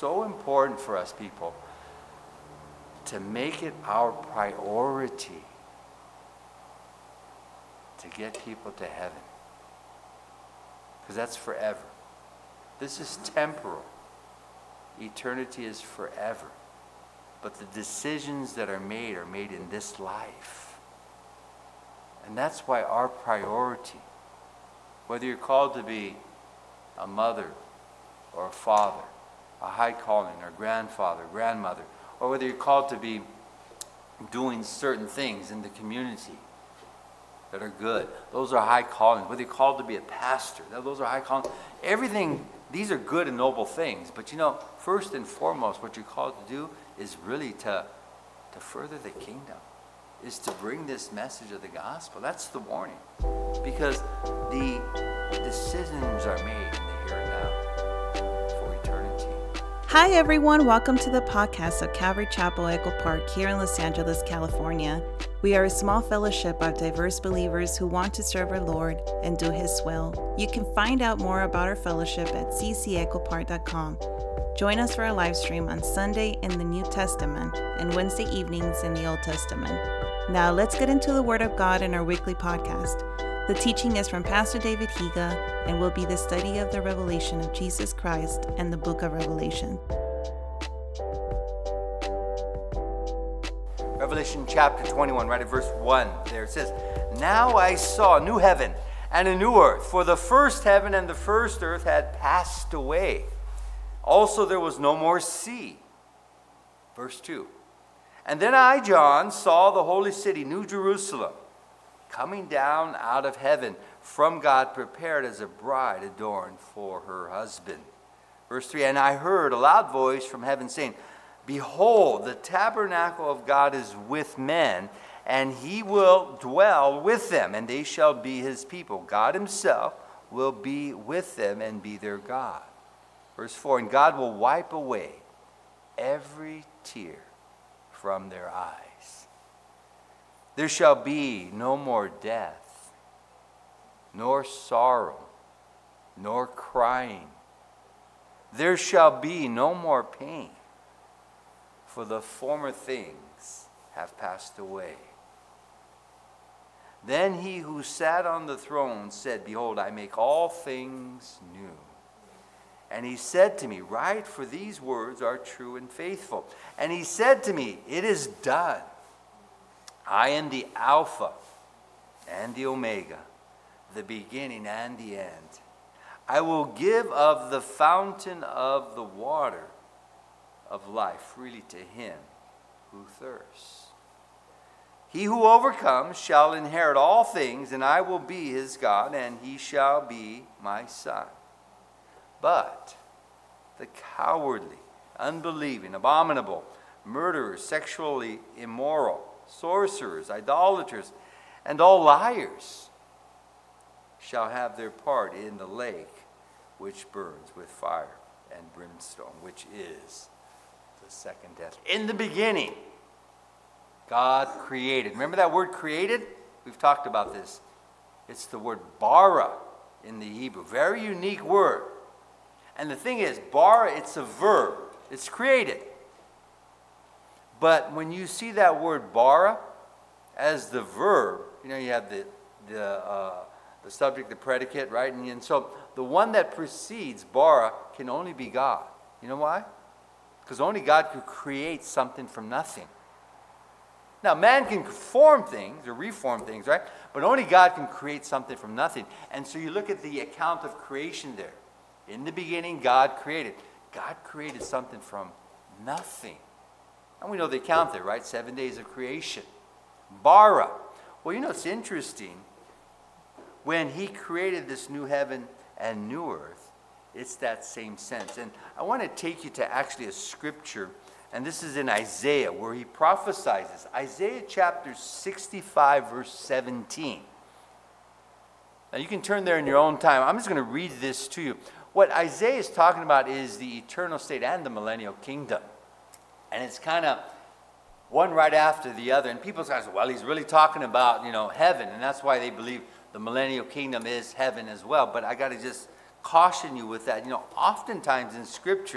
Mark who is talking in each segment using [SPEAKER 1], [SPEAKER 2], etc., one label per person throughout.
[SPEAKER 1] so important for us people to make it our priority to get people to heaven. Because that's forever. This is temporal. Eternity is forever. But the decisions that are made in this life. And that's why our priority, whether you're called to be a mother or a father, a high calling, or grandfather, grandmother, or whether you're called to be doing certain things in the community that are good, those are high callings. Whether you're called to be a pastor, those are high callings. Everything, these are good and noble things. But first and foremost, what you're called to do is really to further the kingdom, is to bring this message of the gospel. That's the warning. Because the decisions are made in the here and now for eternity.
[SPEAKER 2] Hi everyone, welcome to the podcast of Calvary Chapel Echo Park here in Los Angeles, California. We are a small fellowship of diverse believers who want to serve our Lord and do His will. You can find out more about our fellowship at ccechopark.com. Join us for our live stream on Sunday in the New Testament and Wednesday evenings in the Old Testament. Now let's get into the Word of God in our weekly podcast. The teaching is from Pastor David Higa and will be the study of the revelation of Jesus Christ and the book of Revelation.
[SPEAKER 1] Revelation chapter 21, right at verse 1 there, it says, "Now I saw a new heaven and a new earth, for the first heaven and the first earth had passed away. Also there was no more sea." Verse 2, "And then I, John, saw the holy city, New Jerusalem, coming down out of heaven from God, prepared as a bride adorned for her husband." Verse 3, "And I heard a loud voice from heaven saying, Behold, the tabernacle of God is with men, and He will dwell with them, and they shall be His people. God Himself will be with them and be their God." Verse 4, "And God will wipe away every tear from their eyes. There shall be no more death, nor sorrow, nor crying. There shall be no more pain, for the former things have passed away." Then He who sat on the throne said, "Behold, I make all things new." And He said to me, "Write, for these words are true and faithful." And He said to me, "It is done. I am the Alpha and the Omega, the beginning and the end. I will give of the fountain of the water of life freely to him who thirsts. He who overcomes shall inherit all things, and I will be his God, and he shall be my son. But the cowardly, unbelieving, abominable, murderers, sexually immoral, sorcerers, idolaters, and all liars shall have their part in the lake which burns with fire and brimstone, which is the second death." In the beginning, God created. Remember that word created? We've talked about this. It's the word bara in the Hebrew. Very unique word. And the thing is, bara, it's a verb. It's created. But when you see that word bara as the verb, you have the subject, the predicate, right? And so the one that precedes bara can only be God. You know why? Because only God could create something from nothing. Now, man can form things or reform things, right? But only God can create something from nothing. And so you look at the account of creation there. In the beginning, God created. God created something from nothing. And we know the account there, right? 7 days of creation. Bara. Well, it's interesting. When He created this new heaven and new earth, it's that same sense. And I want to take you to actually a scripture, and this is in Isaiah, where he prophesies this. Isaiah chapter 65, verse 17. Now you can turn there in your own time. I'm just going to read this to you. What Isaiah is talking about is the eternal state and the millennial kingdom. And it's kind of one right after the other. And people say, well, he's really talking about, heaven. And that's why they believe the millennial kingdom is heaven as well. But I got to just caution you with that. Oftentimes in Scripture,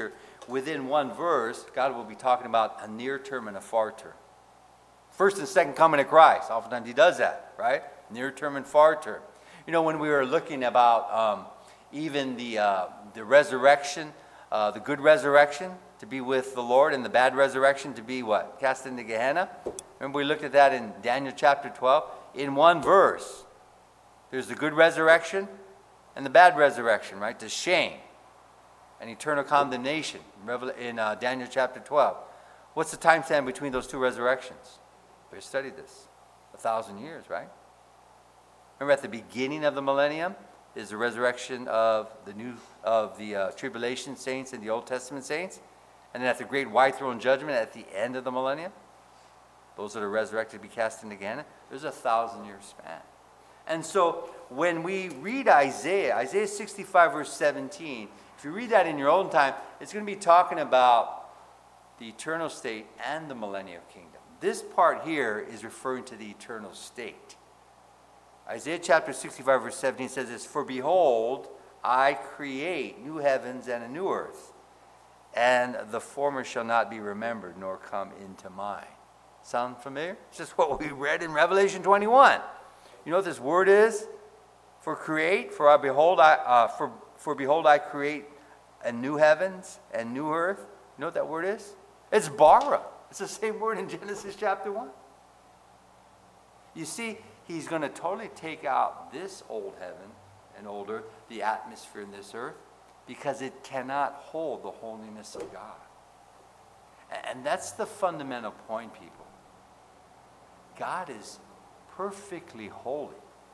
[SPEAKER 1] within one verse, God will be talking about a near term and a far term. First and second coming of Christ. Oftentimes he does that, right? Near term and far term. You know, when we were looking about even the resurrection, the good resurrection to be with the Lord, and the bad resurrection to be what? Cast into Gehenna. Remember we looked at that in Daniel chapter 12? In one verse, there's the good resurrection and the bad resurrection, right? To shame and eternal condemnation in Daniel chapter 12. What's the time span between those two resurrections? We studied this. 1,000 years, right? Remember at the beginning of the millennium is the resurrection of the tribulation saints and the Old Testament saints. And then at the great white throne judgment at the end of the millennium, those that are resurrected to be cast into Gehenna, there's a 1,000-year span. And so when we read Isaiah 65 verse 17, if you read that in your own time, it's going to be talking about the eternal state and the millennial kingdom. This part here is referring to the eternal state. Isaiah chapter 65 verse 17 says this, "For behold, I create new heavens and a new earth, and the former shall not be remembered nor come into mind." Sound familiar? It's just what we read in Revelation 21. You know what this word is? For create, for behold, I create a new heavens and new earth. You know what that word is? It's bara. It's the same word in Genesis chapter 1. You see, he's going to totally take out this old heaven and old earth, the atmosphere in this earth, because it cannot hold the holiness of God. And that's the fundamental point, people. God is perfectly holy.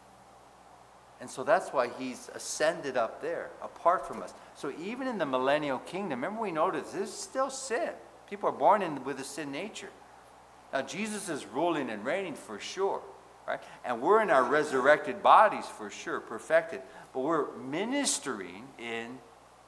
[SPEAKER 1] And so that's why he's ascended up there, apart from us. So even in the millennial kingdom, remember we noticed there's still sin. People are born in with a sin nature. Now Jesus is ruling and reigning for sure, right? And we're in our resurrected bodies for sure, perfected. But we're ministering in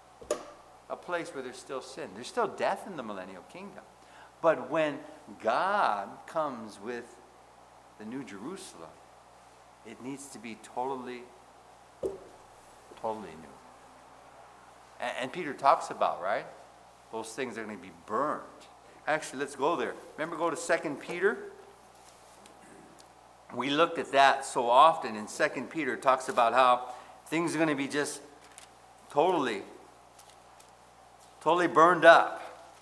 [SPEAKER 1] a place where there's still sin. There's still death in the millennial kingdom. But when God comes with the New Jerusalem, it needs to be totally new. And Peter talks about, right? Those things are going to be burned. Actually, let's go there. Remember, go to 2 Peter. We looked at that so often in 2 Peter. It talks about how things are going to be just totally burned up.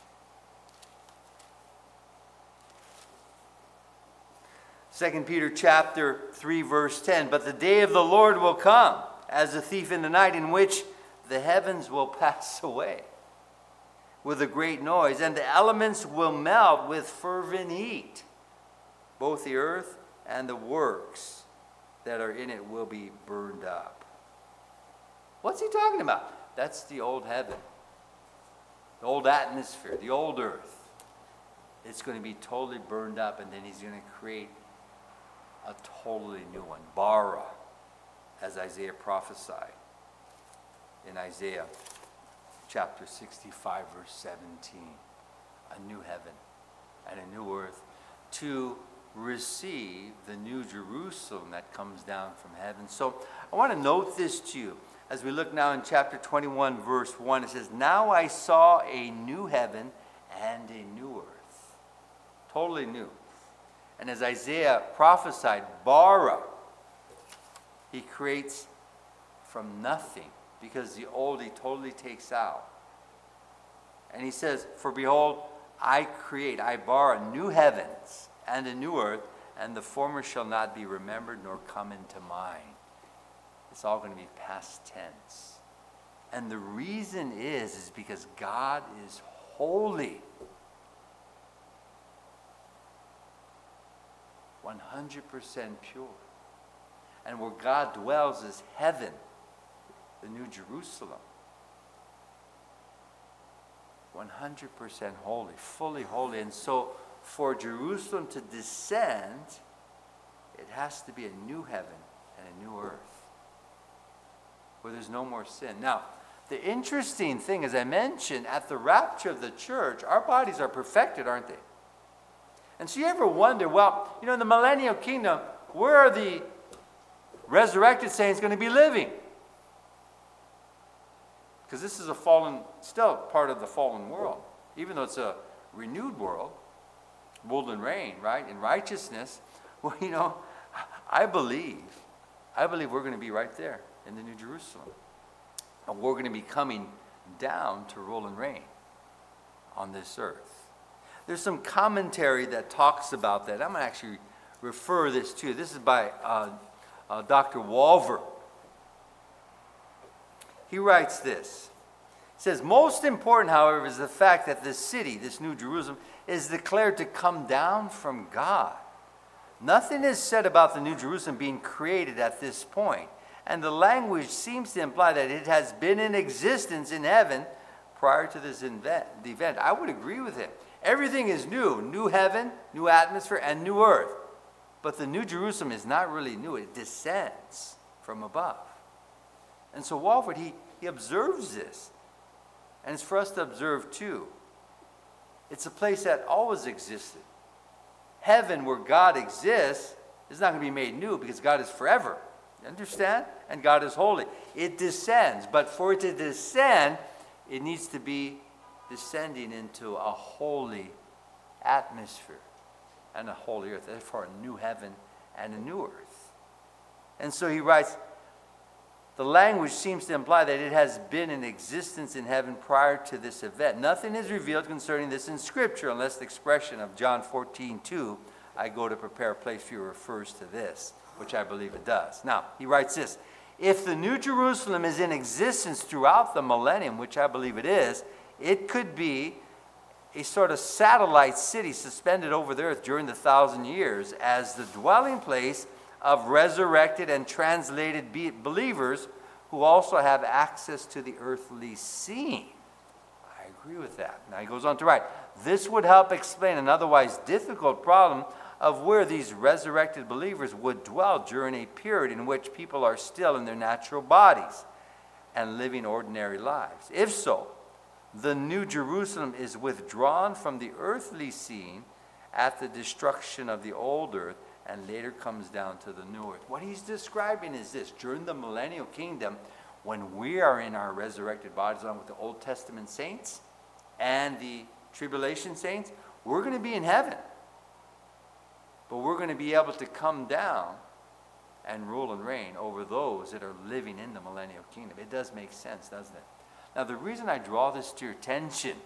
[SPEAKER 1] Second Peter chapter 3 verse 10, "But the day of the Lord will come as a thief in the night, in which the heavens will pass away with a great noise, and the elements will melt with fervent heat. Both the earth and the works that are in it will be burned up." What's he talking about? That's the old heaven, the old atmosphere, the old earth. It's going to be totally burned up, and then he's going to create a totally new one, bara, as Isaiah prophesied in Isaiah chapter 65 verse 17. A new heaven and a new earth to receive the new Jerusalem that comes down from heaven. So I want to note this to you as we look now in chapter 21 verse 1. It says, "Now I saw a new heaven and a new earth." Totally new. And as Isaiah prophesied, bara, he creates from nothing, because the old he totally takes out. And he says, "For behold, I bara new heavens and a new earth, and the former shall not be remembered nor come into mind." It's all going to be past tense. And the reason is because God is holy. 100% pure. And where God dwells is heaven, the New Jerusalem. 100% holy, fully holy. And so for Jerusalem to descend, it has to be a new heaven and a new earth where there's no more sin. Now, the interesting thing, as I mentioned, at the rapture of the church, our bodies are perfected, aren't they? And so you ever wonder, well, in the millennial kingdom, where are the resurrected saints going to be living? because this is still part of the fallen world, even though it's a renewed world, rule and reign, right, in righteousness. Well, I believe we're going to be right there in the New Jerusalem. And we're going to be coming down to rule and reign on this earth. There's some commentary that talks about that. I'm going to actually refer this to you. This is by Dr. Walver. He writes this. He says, most important, however, is the fact that this city, this New Jerusalem, is declared to come down from God. Nothing is said about the New Jerusalem being created at this point, and the language seems to imply that it has been in existence in heaven prior to this event. I would agree with him. Everything is new heaven, new atmosphere, and new earth. But the New Jerusalem is not really new. It descends from above. And so Walford, he observes this. And it's for us to observe too. It's a place that always existed. Heaven, where God exists, is not going to be made new because God is forever. You understand? And God is holy. It descends. But for it to descend, it needs to be descending into a holy atmosphere and a holy earth. Therefore, a new heaven and a new earth. And so he writes, the language seems to imply that it has been in existence in heaven prior to this event. Nothing is revealed concerning this in Scripture unless the expression of John 14:2, I go to prepare a place for you, refers to this, which I believe it does. Now, he writes this, if the New Jerusalem is in existence throughout the millennium, which I believe it is, it could be a sort of satellite city suspended over the earth during the 1,000 years as the dwelling place of resurrected and translated believers who also have access to the earthly scene. I agree with that. Now he goes on to write, this would help explain an otherwise difficult problem of where these resurrected believers would dwell during a period in which people are still in their natural bodies and living ordinary lives. If so, the New Jerusalem is withdrawn from the earthly scene at the destruction of the old earth and later comes down to the new earth. What he's describing is this. During the millennial kingdom, when we are in our resurrected bodies along with the Old Testament saints and the tribulation saints, we're going to be in heaven. But we're going to be able to come down and rule and reign over those that are living in the millennial kingdom. It does make sense, doesn't it? Now, the reason I draw this to your attention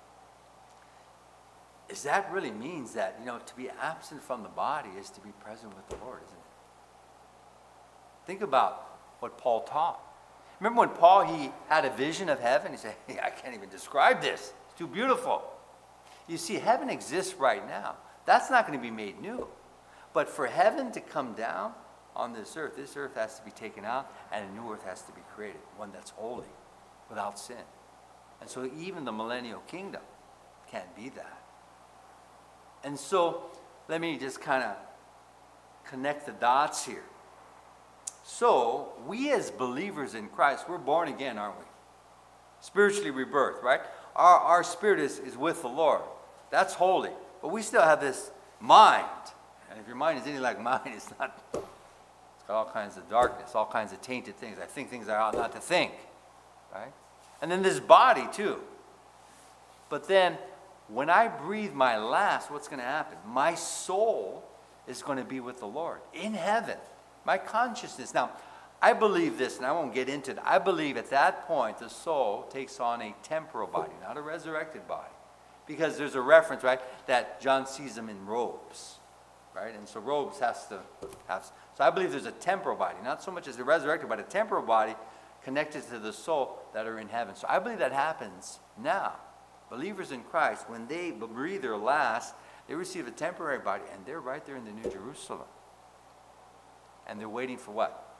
[SPEAKER 1] is that really means that, to be absent from the body is to be present with the Lord, isn't it? Think about what Paul taught. Remember when Paul, he had a vision of heaven? He said, hey, I can't even describe this. It's too beautiful. You see, heaven exists right now. That's not going to be made new. But for heaven to come down on this earth has to be taken out, and a new earth has to be created, one that's holy, without sin. And so even the millennial kingdom can't be that. And so let me just kind of connect the dots here. So we as believers in Christ, we're born again, aren't we? Spiritually rebirthed, right? Our spirit is with the Lord. That's holy. But we still have this mind. And if your mind is anything like mine, it's got all kinds of darkness, all kinds of tainted things. I think things I ought not to think, right? And then this body too. But then when I breathe my last, what's going to happen? My soul is going to be with the Lord in heaven. My consciousness. Now, I believe this, and I won't get into it. I believe at that point the soul takes on a temporal body, not a resurrected body. Because there's a reference, right, that John sees them in robes, right? And so robes has to have. So I believe there's a temporal body, not so much as a resurrected, but a temporal body connected to the soul that are in heaven. So I believe that happens now. Believers in Christ, when they breathe their last, they receive a temporary body, and they're right there in the New Jerusalem. And they're waiting for what?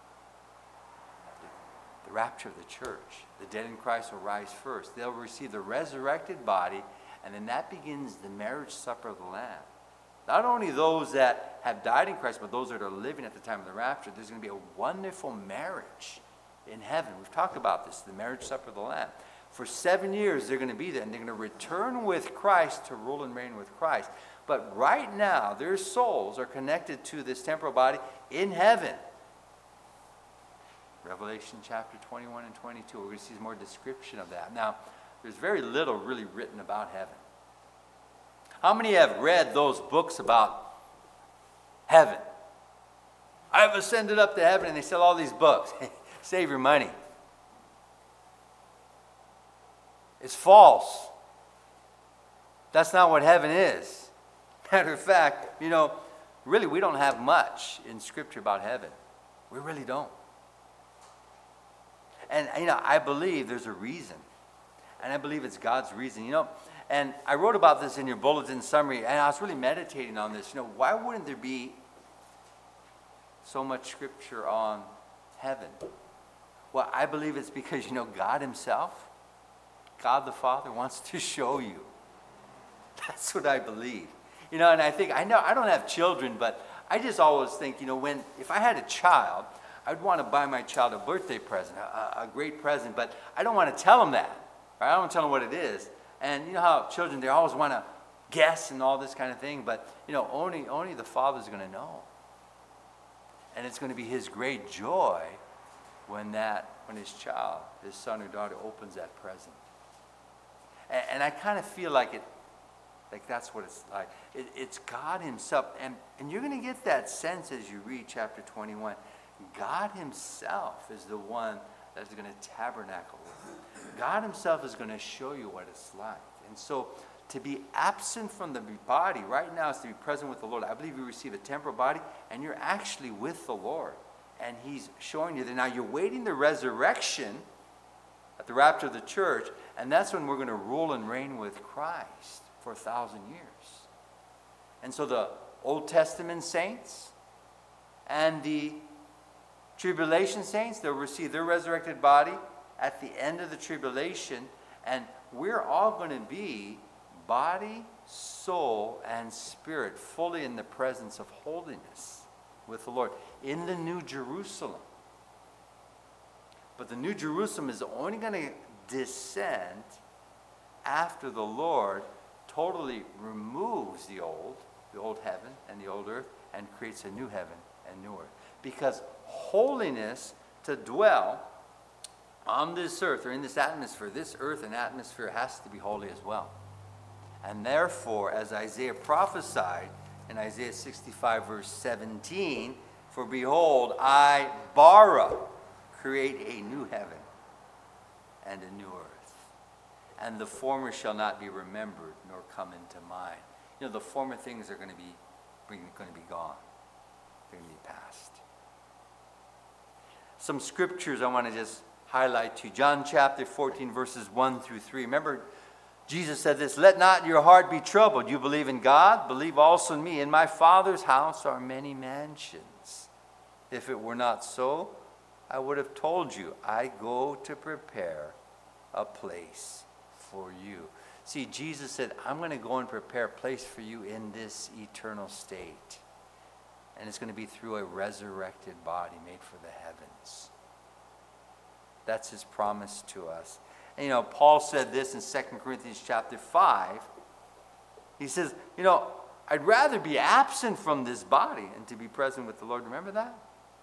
[SPEAKER 1] The rapture of the church. The dead in Christ will rise first. They'll receive the resurrected body, and then that begins the marriage supper of the Lamb. Not only those that have died in Christ, but those that are living at the time of the rapture. There's going to be a wonderful marriage in heaven. We've talked about this, the marriage supper of the Lamb. For 7 years, they're going to be there, and they're going to return with Christ to rule and reign with Christ. But right now, their souls are connected to this temporal body in heaven. Revelation chapter 21 and 22. We're going to see more description of that. Now, there's very little really written about heaven. How many have read those books about heaven? I've ascended up to heaven, and they sell all these books. Save your money. It's false. That's not what heaven is. Matter of fact, really we don't have much in Scripture about heaven. We really don't. And, I believe there's a reason. And I believe it's God's reason. And I wrote about this in your bulletin summary, and I was really meditating on this. Why wouldn't there be so much Scripture on heaven? Well, I believe it's because, God himself, God the Father, wants to show you. That's what I believe. And I think, I don't have children, but I just always think, if I had a child, I'd want to buy my child a birthday present, a great present, but I don't want to tell them that. Right? I don't want to tell them what it is. And you know how children, they always want to guess and all this kind of thing, but only the Father's going to know. And it's going to be his great joy when his child, his son or daughter, opens that present. And I kind of feel like that's what it's like. It's God himself. And you're going to get that sense as you read chapter 21. God himself is the one that's going to tabernacle with you. God himself is going to show you what it's like. And so to be absent from the body right now is to be present with the Lord. I believe you receive a temporal body and you're actually with the Lord. And he's showing you that now you're waiting the resurrection at the rapture of the church, and that's when we're going to rule and reign with Christ for 1,000 years. And so the Old Testament saints and the tribulation saints, they'll receive their resurrected body at the end of the tribulation, and we're all going to be body, soul, and spirit fully in the presence of holiness with the Lord in the New Jerusalem. But the New Jerusalem is only going to descend after the Lord totally removes the old heaven and the old earth, and creates a new heaven and new earth. Because holiness to dwell on this earth or in this atmosphere, this earth and atmosphere has to be holy as well. And therefore, as Isaiah prophesied in Isaiah 65 verse 17, for behold, I, bara, create a new heaven and a new earth. And the former shall not be remembered nor come into mind. The former things are going to be gone. They're going to be past. Some scriptures I want to just highlight to you. John chapter 14 verses 1 through 3. Remember, Jesus said this, let not your heart be troubled. You believe in God, believe also in me. In my Father's house are many mansions. If it were not so, I would have told you, I go to prepare a place for you. See, Jesus said, I'm going to go and prepare a place for you in this eternal state. And it's going to be through a resurrected body made for the heavens. That's his promise to us. And Paul said this in 2 Corinthians chapter 5. He says, I'd rather be absent from this body and to be present with the Lord. Remember that?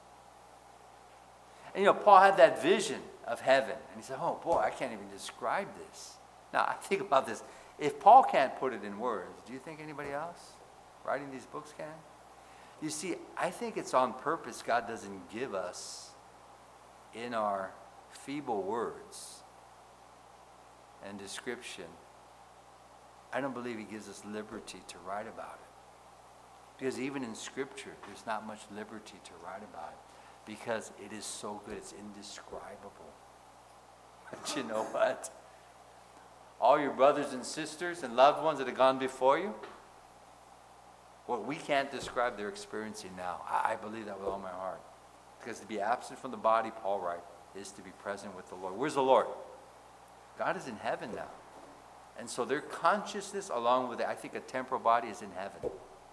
[SPEAKER 1] And Paul had that vision of heaven. And he said, oh boy, I can't even describe this. Now, I think about this. If Paul can't put it in words, do you think anybody else writing these books can? You see, I think it's on purpose God doesn't give us in our feeble words and description. I don't believe he gives us liberty to write about it. Because even in Scripture, there's not much liberty to write about it. Because it is so good, it's indescribable. But you know what? All your brothers and sisters and loved ones that have gone before you, what we can't describe they're experiencing now. I believe that with all my heart. Because to be absent from the body, Paul writes, is to be present with the Lord. Where's the Lord? God is in heaven now. And so their consciousness, along with, I think, a temporal body is in heaven.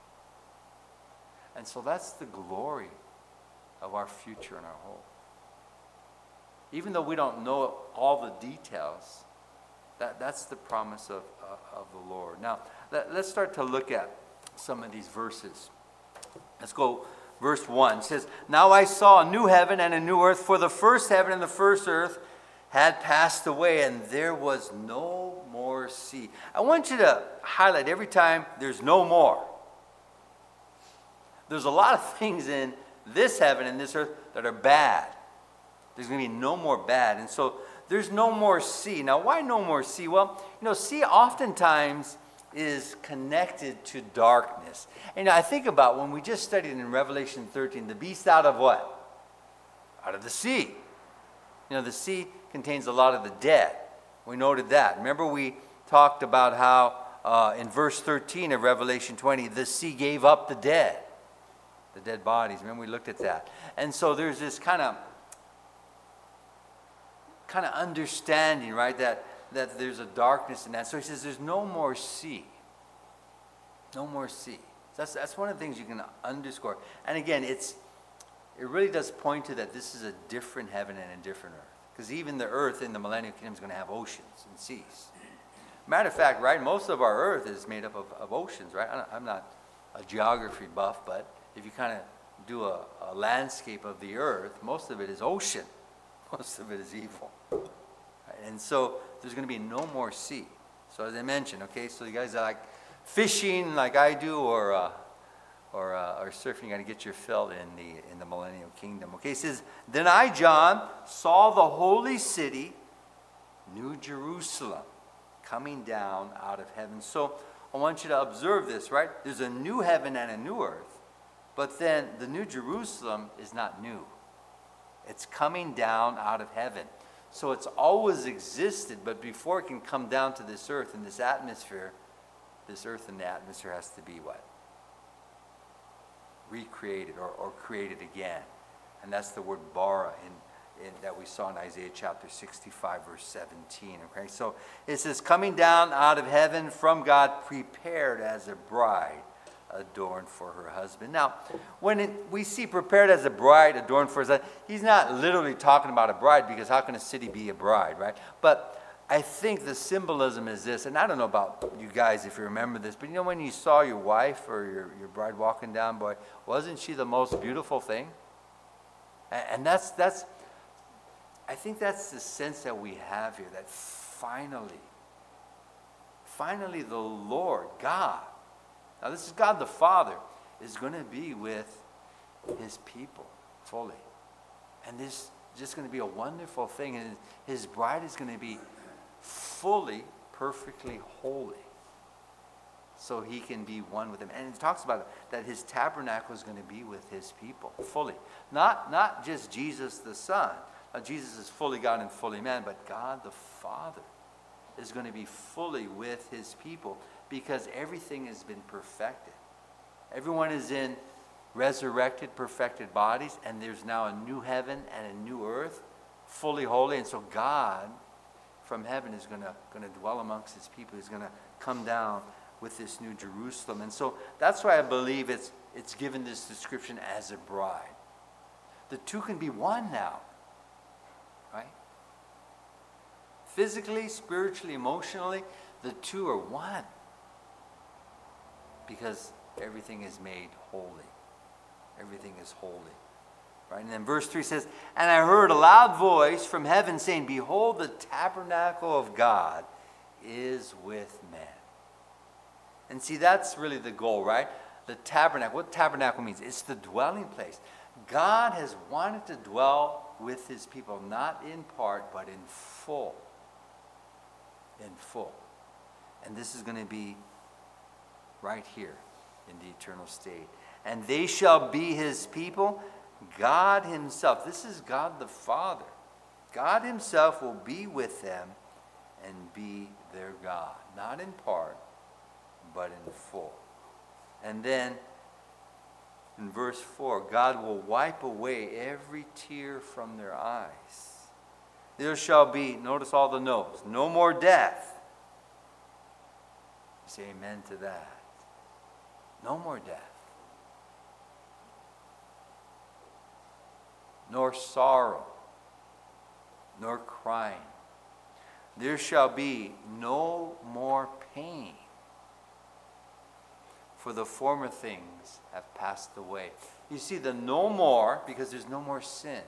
[SPEAKER 1] And so that's the glory of our future and our hope. Even though we don't know all the details, that's the promise of the Lord. Now, let's start to look at some of these verses. Let's go verse 1 says, "Now I saw a new heaven and a new earth, for the first heaven and the first earth had passed away, and there was no more sea." I want you to highlight every time there's no more. There's a lot of things in this heaven and this earth that are bad. There's going to be no more bad. And so there's no more sea. Now, why no more sea? Well, sea oftentimes is connected to darkness. And I think about when we just studied in Revelation 13, the beast out of what? Out of the sea. The sea contains a lot of the dead. We noted that. Remember we talked about how in verse 13 of Revelation 20, the sea gave up the dead bodies. Remember we looked at that. And so there's this kind of understanding, right, that there's a darkness in that. So he says there's no more sea. No more sea. That's one of the things you can underscore. And again, it really does point to that this is a different heaven and a different earth. Because even the earth in the millennial kingdom is going to have oceans and seas. Matter of fact, right, most of our earth is made up of oceans, right? I'm not a geography buff, but if you kind of do a landscape of the earth, most of it is ocean. Most of it is evil. And so there's going to be no more sea. So as I mentioned, okay, so you guys are like fishing like I do or surfing, you got to get your fill in the millennial kingdom. Okay, it says, "Then I, John, saw the holy city, New Jerusalem, coming down out of heaven." So I want you to observe this, right? There's a new heaven and a new earth, but then the New Jerusalem is not new. It's coming down out of heaven. So it's always existed, but before it can come down to this earth and this atmosphere, this earth and the atmosphere has to be what? Recreated or created again. And that's the word bara that we saw in Isaiah chapter 65, verse 17. Okay, so it says, "Coming down out of heaven from God, prepared as a bride adorned for her husband." Now, when we see prepared as a bride adorned for his husband, he's not literally talking about a bride, because how can a city be a bride, right? But I think the symbolism is this, and I don't know about you guys if you remember this, but when you saw your wife or your bride walking down, boy, wasn't she the most beautiful thing? And that's I think that's the sense that we have here, that finally the Lord, God, now this is God the Father, is going to be with his people fully. And this is just going to be a wonderful thing. And his bride is going to be fully, perfectly holy, so he can be one with them. And it talks about that his tabernacle is going to be with his people fully. Not just Jesus the Son. Now, Jesus is fully God and fully man, but God the Father is going to be fully with his people, because everything has been perfected. Everyone is in resurrected, perfected bodies, and there's now a new heaven and a new earth, fully holy. And so God from heaven is going to dwell amongst his people. He's going to come down with this new Jerusalem. And so that's why I believe it's given this description as a bride. The two can be one now, right? Physically, spiritually, emotionally, the two are one, because everything is made holy. Everything is holy. Right? And then verse 3 says, "And I heard a loud voice from heaven saying, Behold, the tabernacle of God is with men." And see, that's really the goal, right? The tabernacle. What tabernacle means? It's the dwelling place. God has wanted to dwell with his people, not in part, but in full. In full. And this is going to be right here in the eternal state. "And they shall be his people, God himself." This is God the Father. God himself will be with them and be their God. Not in part, but in full. And then in verse 4, "God will wipe away every tear from their eyes. There shall be," notice all the no's, "no more death." Say amen to that. No more death. Nor sorrow, nor crying. There shall be no more pain, for the former things have passed away. You see, the no more, because there's no more sin.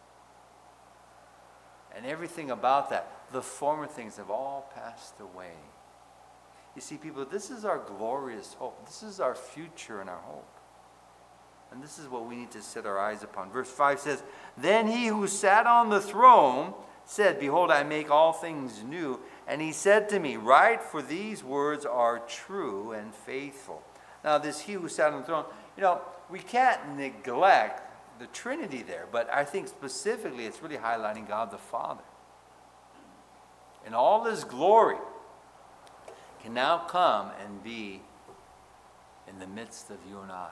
[SPEAKER 1] And everything about that, the former things have all passed away. You see, people, this is our glorious hope. This is our future and our hope. And this is what we need to set our eyes upon. Verse 5 says, Then he who sat on the throne said, Behold, I make all things new. And he said to me, Write, for these words are true and faithful. Now, this he who sat on the throne, we can't neglect the Trinity there, but I think specifically it's really highlighting God the Father. In all his glory, can now come and be in the midst of you and I.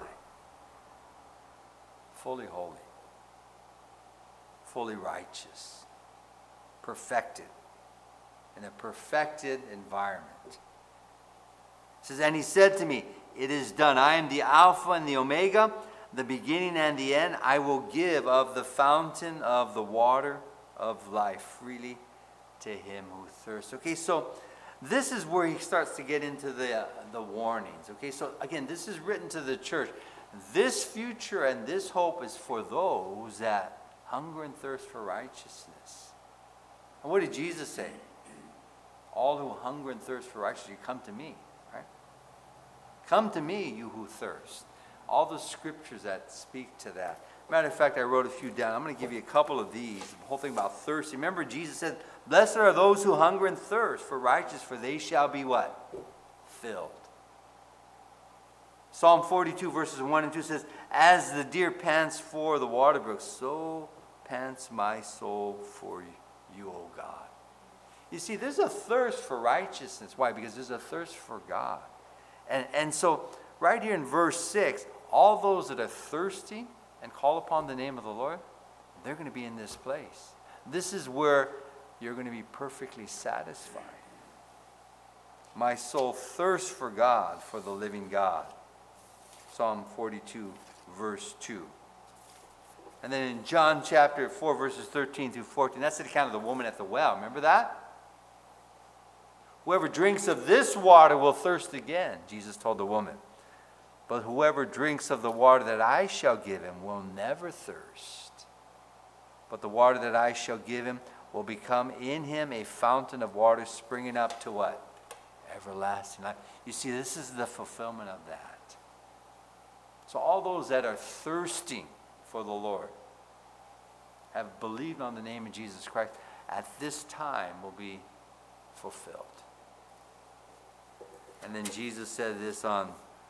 [SPEAKER 1] Fully holy, fully righteous, perfected, in a perfected environment. It says, And he said to me, It is done. I am the Alpha and the Omega, the beginning and the end. I will give of the fountain of the water of life freely to him who thirsts. Okay, so this is where he starts to get into the warnings. Okay, so again, this is written to the church. This future and this hope is for those that hunger and thirst for righteousness. And what did Jesus say? All who hunger and thirst for righteousness, come to me. Right? Come to me, you who thirst. All the scriptures that speak to that. Matter of fact, I wrote a few down. I'm going to give you a couple of these. The whole thing about thirsty. Remember, Jesus said, Blessed are those who hunger and thirst for righteousness, for they shall be what? Filled. Psalm 42 verses 1 and 2 says, As the deer pants for the water brooks, so pants my soul for you, O God. You see, there's a thirst for righteousness. Why? Because there's a thirst for God. And so, right here in verse 6, all those that are thirsty and call upon the name of the Lord, they're going to be in this place. This is where you're going to be perfectly satisfied. My soul thirsts for God, for the living God. Psalm 42, verse 2. And then in John chapter 4, verses 13 through 14, that's the account of the woman at the well. Remember that? Whoever drinks of this water will thirst again, Jesus told the woman. But whoever drinks of the water that I shall give him will never thirst. But the water that I shall give him will become in him a fountain of water springing up to what? Everlasting life. You see, this is the fulfillment of that. So all those that are thirsting for the Lord, have believed on the name of Jesus Christ, at this time will be fulfilled. And then Jesus said this on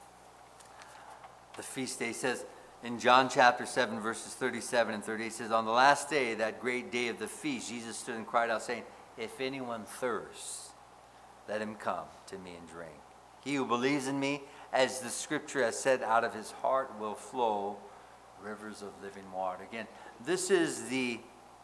[SPEAKER 1] the feast day. He says in John chapter 7, verses 37 and 38, says, On the last day, that great day of the feast, Jesus stood and cried out, saying, If anyone thirsts, let him come to me and drink. He who believes in me, as the scripture has said, out of his heart will flow rivers of living water. Again, this is the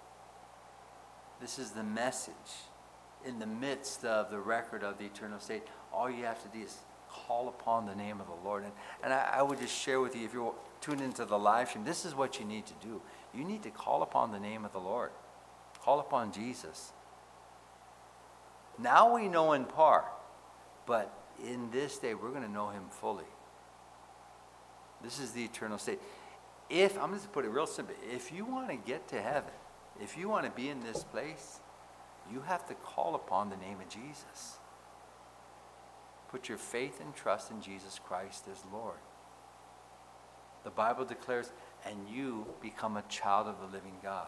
[SPEAKER 1] message in the midst of the record of the eternal state. All you have to do is call upon the name of the Lord. And I would just share with you, if you're tuned into the live stream, this is what you need to do. You need to call upon the name of the Lord. Call upon Jesus. Now we know in part, but in this day we're going to know him fully. This is the eternal state. I'm going to put it real simple. If you want to get to heaven, if you want to be in this place, you have to call upon the name of Jesus. Put your faith and trust in Jesus Christ as Lord. The Bible declares, and you become a child of the living God.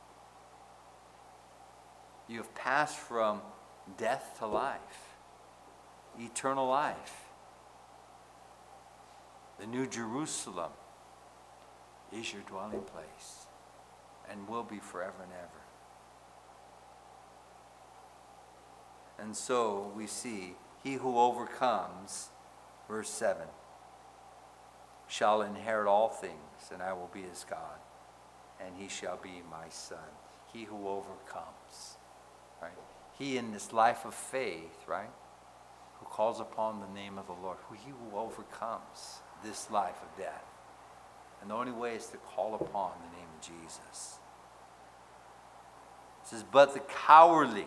[SPEAKER 1] You have passed from death to life, eternal life. The New Jerusalem is your dwelling place and will be forever and ever. And so we see, he who overcomes, verse 7, shall inherit all things, and I will be his God, and he shall be my son. He who overcomes, right? He in this life of faith, right? Who calls upon the name of the Lord. He who overcomes this life of death. And the only way is to call upon the name of Jesus. It says, but the cowardly,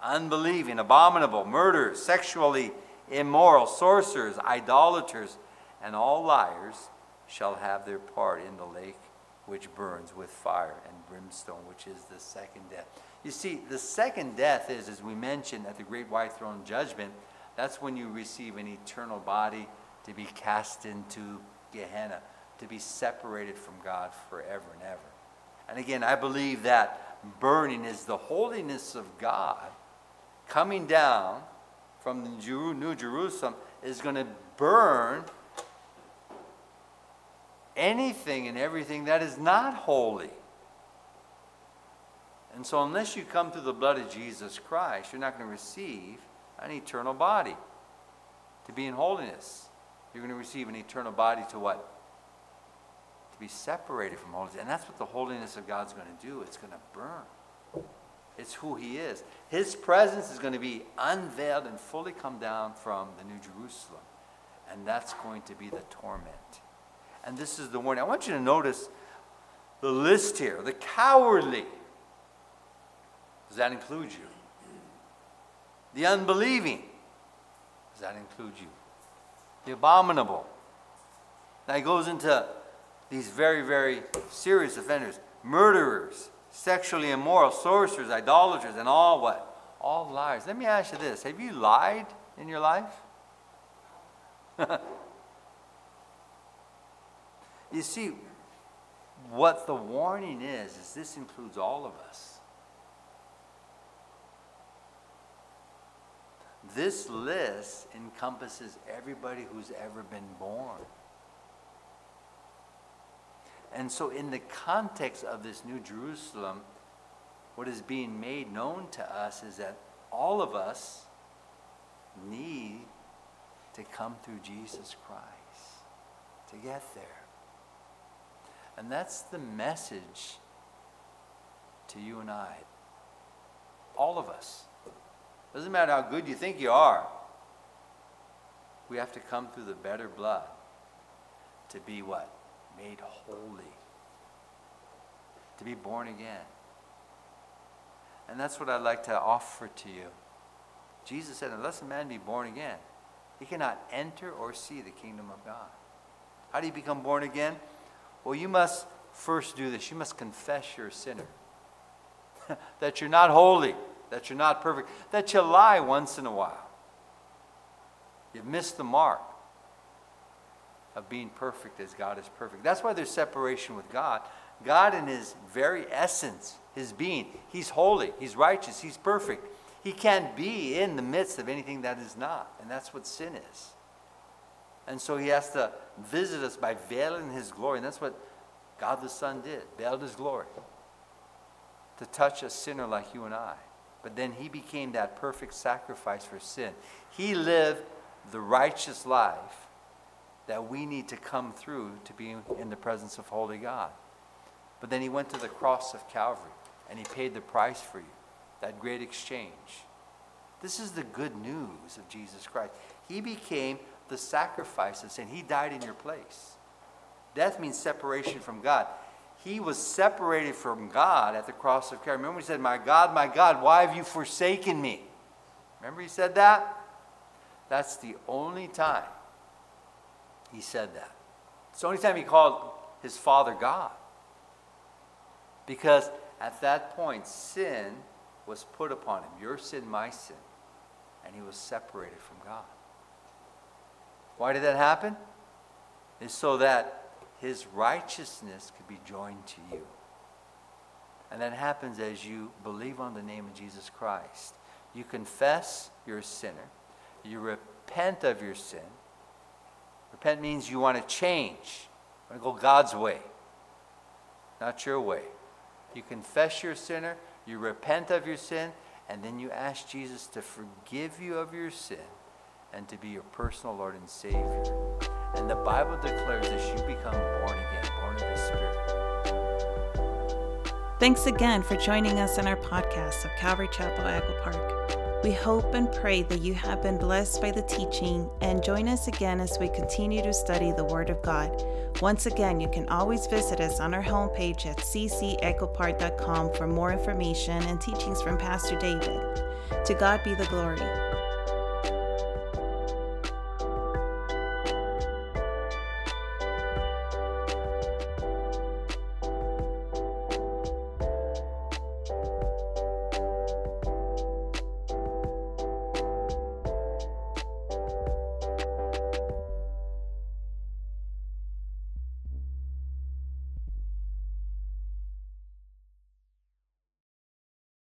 [SPEAKER 1] unbelieving, abominable, murderers, sexually immoral, sorcerers, idolaters, and all liars shall have their part in the lake which burns with fire and brimstone, which is the second death. You see, the second death is, as we mentioned at the great white throne judgment, that's when you receive an eternal body to be cast into Gehenna, to be separated from God forever and ever. And again, I believe that burning is the holiness of God coming down from the New Jerusalem is going to burn anything and everything that is not holy. And so unless you come through the blood of Jesus Christ, you're not going to receive an eternal body to be in holiness. You're going to receive an eternal body to what? To be separated from holiness. And that's what the holiness of God's going to do. It's going to burn. It's who he is. His presence is going to be unveiled and fully come down from the New Jerusalem. And that's going to be the torment. And this is the warning. I want you to notice the list here. The cowardly. Does that include you? The unbelieving. Does that include you? The abominable. Now he goes into these very, very serious offenders. Murderers, sexually immoral, sorcerers, idolaters, and all what? All liars. Let me ask you this. Have you lied in your life? You see, what the warning is this includes all of us. This list encompasses everybody who's ever been born. And so in the context of this New Jerusalem, what is being made known to us is that all of us need to come through Jesus Christ to get there. And that's the message to you and I. All of us. Doesn't matter how good you think you are. We have to come through the better blood to be what? Made holy. To be born again. And that's what I'd like to offer to you. Jesus said, unless a man be born again, he cannot enter or see the kingdom of God. How do you become born again? Well, you must first do this. You must confess you're a sinner. That you're not holy. That you're not perfect. That you lie once in a while. You've missed the mark of being perfect as God is perfect. That's why there's separation with God. God in his very essence, his being, he's holy, he's righteous, he's perfect. He can't be in the midst of anything that is not. And that's what sin is. And so he has to visit us by veiling his glory. And that's what God the Son did, veiled his glory. To touch a sinner like you and I. But then he became that perfect sacrifice for sin. He lived the righteous life that we need to come through to be in the presence of holy God. But then he went to the cross of Calvary and he paid the price for you. That great exchange. This is the good news of Jesus Christ. He became the sacrifice of sin. He died in your place. Death means separation from God. He was separated from God at the cross of Calvary. Remember he said, my God, why have you forsaken me? Remember he said that? That's the only time he said that. It's the only time he called his Father God. Because at that point, sin was put upon him. Your sin, my sin. And he was separated from God. Why did that happen? It's so that his righteousness could be joined to you. And that happens as you believe on the name of Jesus Christ. You confess you're a sinner. You repent of your sin. Repent means you want to change. You want to go God's way, not your way. You confess you're a sinner. You repent of your sin. And then you ask Jesus to forgive you of your sin and to be your personal Lord and Savior. And the Bible declares that you become born again, born of the Spirit.
[SPEAKER 2] Thanks again for joining us on our podcast of Calvary Chapel, Echo Park. We hope and pray that you have been blessed by the teaching and join us again as we continue to study the Word of God. Once again, you can always visit us on our homepage at ccechopark.com for more information and teachings from Pastor David. To God be the glory.